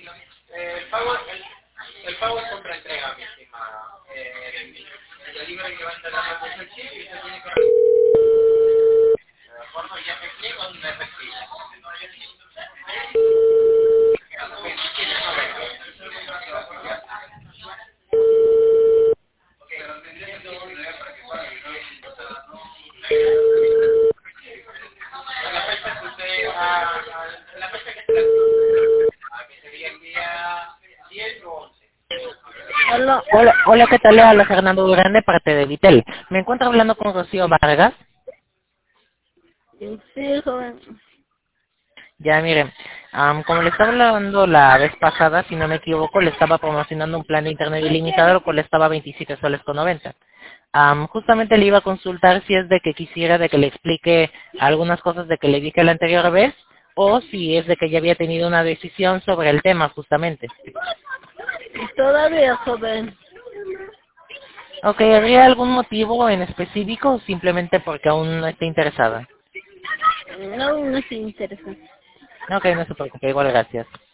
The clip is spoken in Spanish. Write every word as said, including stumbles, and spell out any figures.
Eh, el pago, el, el pago es compra entrega, mi estimada. Eh, el delivery que va a entregar la el chip y usted tiene que de forma ya efectiva o no efectiva. La fecha que usted, ah, la fecha que se la que sería el día diez o once. Hola, hola, hola, ¿qué tal? Le habla Fernando Durán de parte de Vitel. Me encuentro hablando con Rocío Vargas. Sí, joven. Ya, mire, am, como le estaba hablando la vez pasada, si no me equivoco, le estaba promocionando un plan de internet ilimitado, el cual estaba a veintisiete soles con noventa. Am, justamente le iba a consultar si es de que quisiera de que le explique algunas cosas de que le dije la anterior vez, o si es de que ya había tenido una decisión sobre el tema, justamente. Todavía, joven. Ok, ¿habría algún motivo en específico o simplemente porque aún no está interesada? No, no se interesa. Ok, no se preocupe, igual gracias.